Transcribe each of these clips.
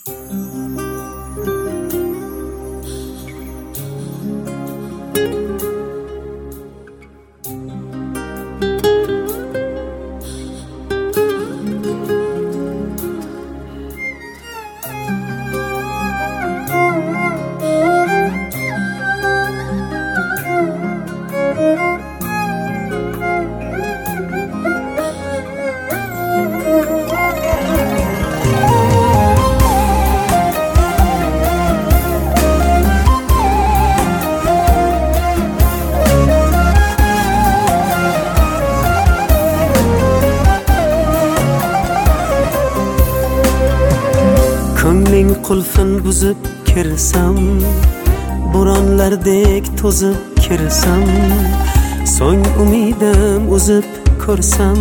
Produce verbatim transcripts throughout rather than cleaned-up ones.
Ko'ngling qulfin buzib kirsam, bo'ronlardek to'zib kirsam, so'ng umidim uzib ko'rsam,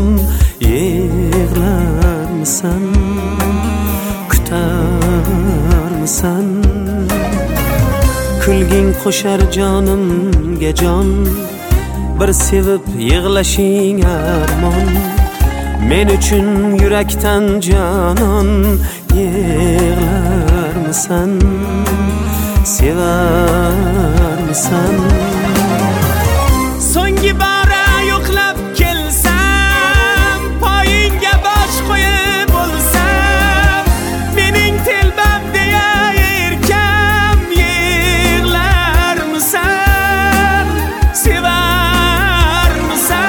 yig'larmisan, kutarmisan? Kulging qo'shar jonimga jon, bir sevib yig'lashing armon. Men uchun yurakdan jonon, yig'larmisan, sevarmisan? So'nggi bora yo'qlab kelsam, poyingga bosh qo'yib bo'lsam, mening telbam deya erkam, yig'larmisan, sevarmisan?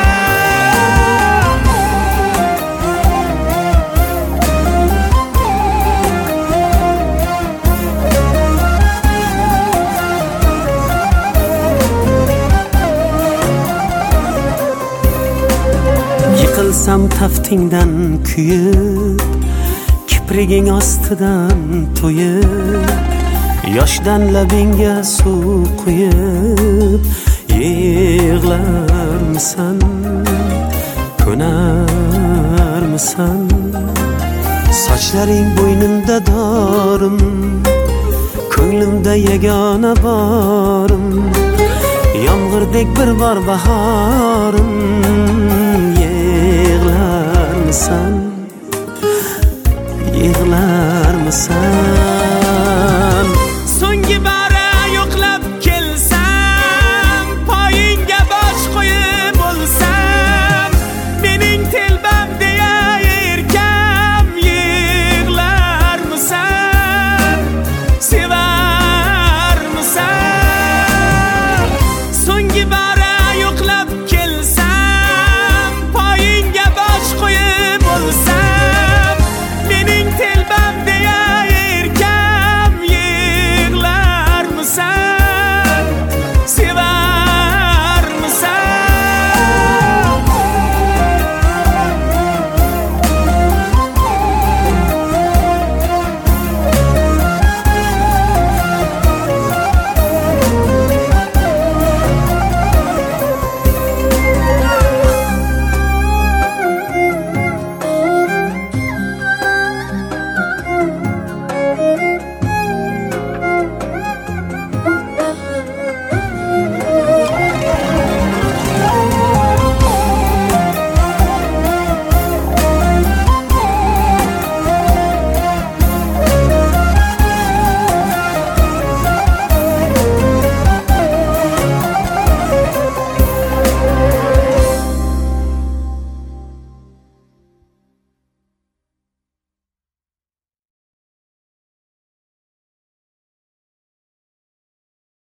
Yiqilsam taftingdan kuyib, kipriging ostidan to'yib, yoshdan labingga suv quyib, yig'larmisan, ko'narmisan? Sochlaring bo'ynimda dorim, ko'nglimda yagona borim, yomg'irdek bir bor bahorim,